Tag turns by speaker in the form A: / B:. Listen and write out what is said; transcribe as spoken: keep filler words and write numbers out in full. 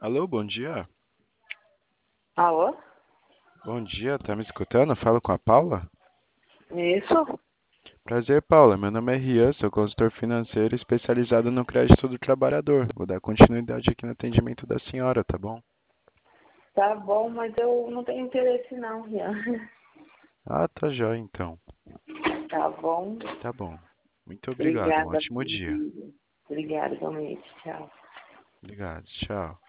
A: Alô, bom dia.
B: Alô?
A: Bom dia, tá me escutando? Falo com a Paula?
B: Isso?
A: Prazer, Paula. Meu nome é Rian, sou consultor financeiro especializado no crédito do trabalhador. Vou dar continuidade aqui no atendimento da senhora, tá bom?
B: Tá bom, mas eu não tenho interesse não, Rian.
A: Ah, tá jóia então.
B: Tá bom.
A: Tá bom. Muito obrigado, um
B: Obrigada.
A: ótimo dia.
B: Obrigada, igualmente. Tchau.
A: Obrigado, tchau.